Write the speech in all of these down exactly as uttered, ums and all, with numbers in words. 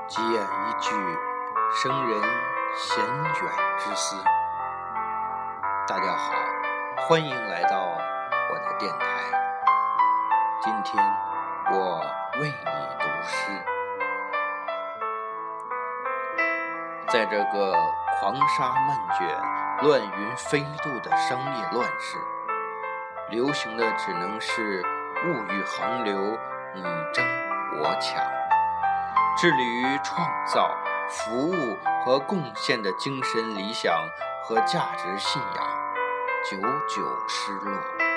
吉言一句，生人闲远之思。大家好，欢迎来到我的电台。今天我为你读诗。在这个狂沙漫卷、乱云飞渡的商业乱世，流行的只能是物欲横流，你争我抢。致力于创造、服务和贡献的精神理想和价值信仰，久久失落。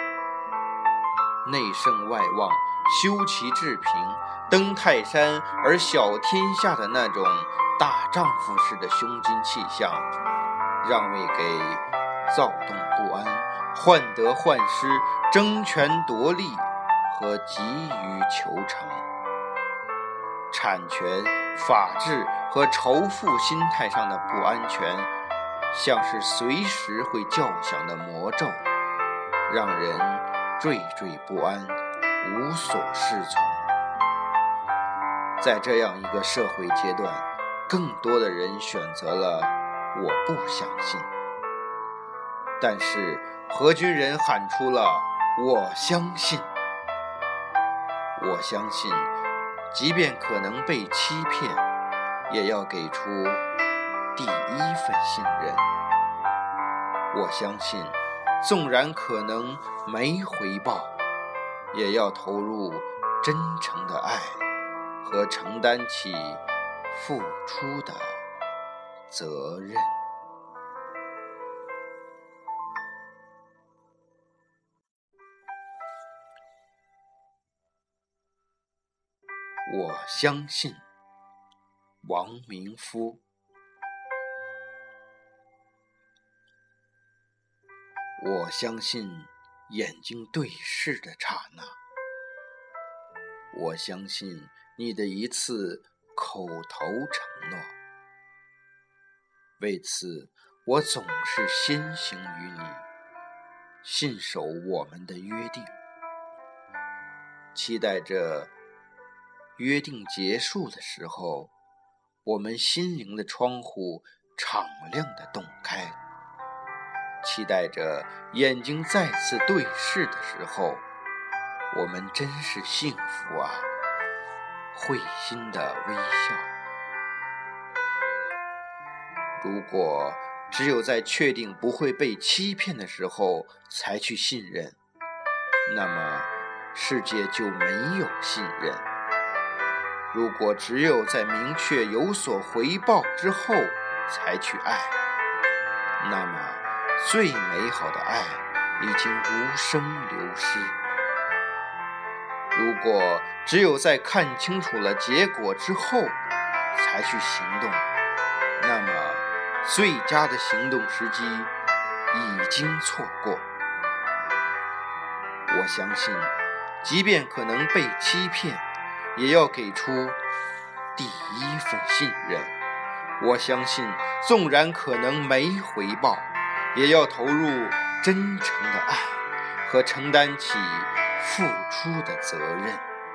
内圣外望、修齐治平、登泰山而小天下的那种大丈夫式的胸襟气象，让位给躁动不安、患得患失、争权夺利和急于求成。产权、法治和仇富心态上的不安全，像是随时会叫响的魔咒，让人惴惴不安，无所适从。在这样一个社会阶段，更多的人选择了我不相信，但是何军人喊出了我相信。我相信即便可能被欺骗，也要给出第一份信任。我相信纵然可能没回报，也要投入真诚的爱和承担起付出的责任。我相信，王明夫。我相信眼睛对视的刹那，我相信你的一次口头承诺。为此，我总是先行于你，信守我们的约定，期待着约定结束的时候，我们心灵的窗户敞亮地洞开，期待着眼睛再次对视的时候，我们真是幸福啊，会心的微笑。如果只有在确定不会被欺骗的时候才去信任，那么世界就没有信任。如果只有在明确有所回报之后才去爱，那么最美好的爱已经无声流失。如果只有在看清楚了结果之后才去行动，那么最佳的行动时机已经错过。我相信，即便可能被欺骗，也要给出第一份信任。我相信，纵然可能没回报，也要投入真诚的爱和承担起付出的责任。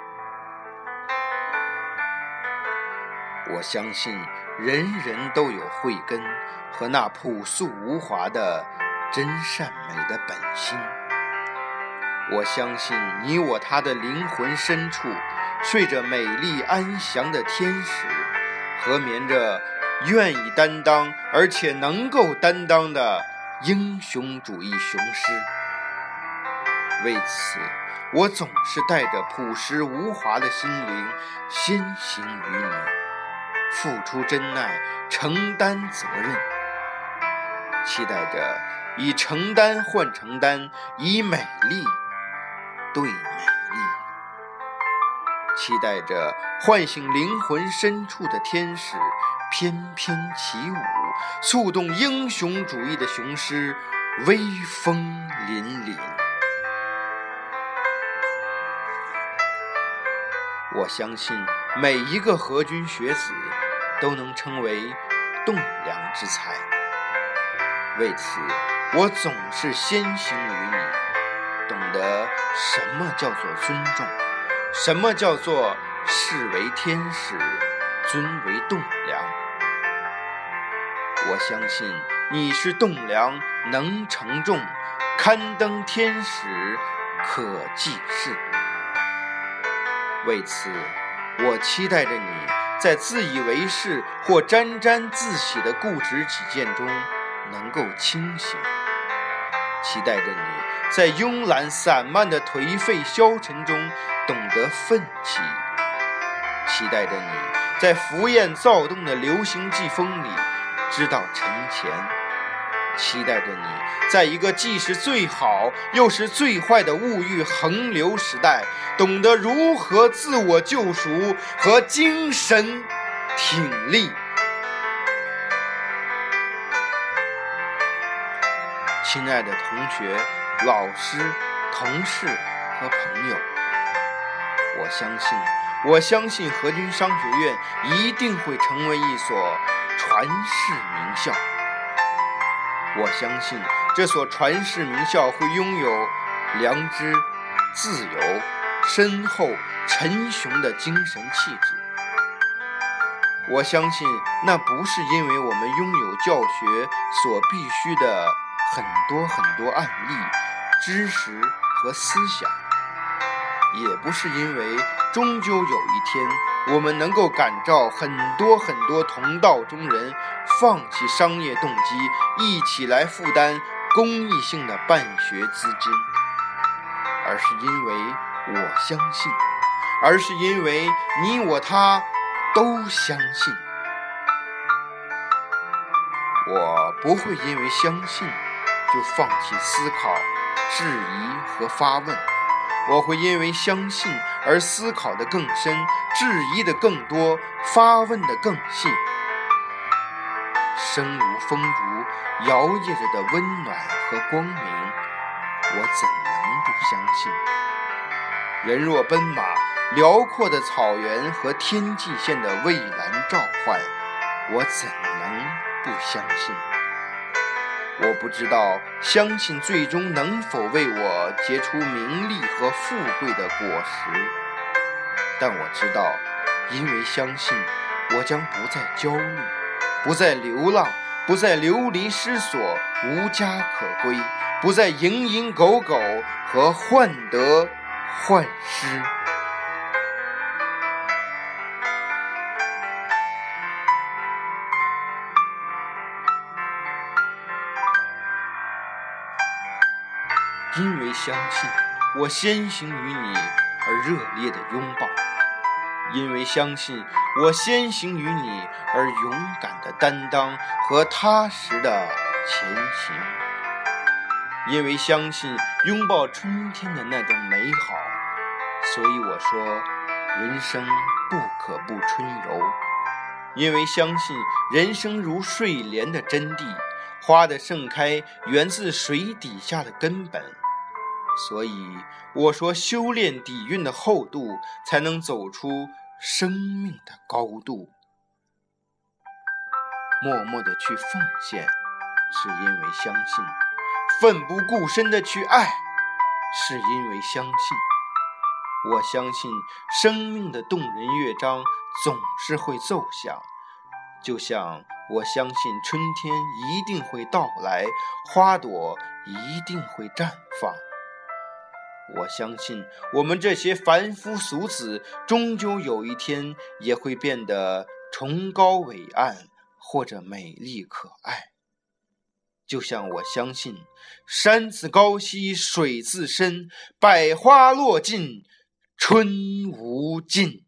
我相信，人人都有慧根和那朴素无华的真善美的本心。我相信你我他的灵魂深处睡着美丽安详的天使，和眠着愿意担当而且能够担当的英雄主义雄狮。为此，我总是带着朴实无华的心灵先行于你，付出真爱，承担责任，期待着以承担换承担，以美丽对美丽，期待着唤醒灵魂深处的天使翩翩起舞，触动英雄主义的雄狮威风凛凛。我相信每一个和军学子都能成为栋梁之才。为此，我总是先行于你，懂得什么叫做尊重，什么叫做视为天使， 尊为栋梁。我相信你是栋梁，能承重，刊登天史，可记事。为此，我期待着你在自以为是或沾沾自喜的固执己见中能够清醒，期待着你在慵懒散漫的颓废消沉中懂得奋起，期待着你在浮艳躁动的流行季风里知道沉潜，期待着你在一个既是最好又是最坏的物欲横流时代，懂得如何自我救赎和精神挺立。亲爱的同学、老师、同事和朋友，我相信我相信河均商学院一定会成为一所传世名校。我相信这所传世名校会拥有良知、自由、深厚、沉雄的精神气质。我相信那不是因为我们拥有教学所必须的很多很多案例、知识和思想，也不是因为终究有一天我们能够感召很多很多同道中人放弃商业动机，一起来负担公益性的办学资金，而是因为我相信，而是因为你我他都相信。我不会因为相信就放弃思考、质疑和发问，我会因为相信而思考得更深，质疑得更多，发问得更细。生如风烛摇曳着的温暖和光明，我怎能不相信？人若奔马，辽阔的草原和天际线的蔚蓝召唤，我怎能不相信？我不知道相信最终能否为我结出名利和富贵的果实，但我知道，因为相信，我将不再焦虑，不再流浪，不再流离失所，无家可归，不再蝇营狗苟和患得患失。因为相信，我先行于你而热烈的拥抱；因为相信，我先行于你而勇敢的担当和踏实的前行；因为相信拥抱春天的那种美好，所以我说人生不可不春游；因为相信人生如睡莲的真谛，花的盛开源自水底下的根本，所以我说修炼底蕴的厚度，才能走出生命的高度。默默的去奉献，是因为相信；奋不顾身的去爱，是因为相信。我相信生命的动人乐章总是会奏响，就像我相信春天一定会到来，花朵一定会绽放。我相信我们这些凡夫俗子终究有一天也会变得崇高伟岸，或者美丽可爱。就像我相信山自高兮水自深，百花落尽春无尽。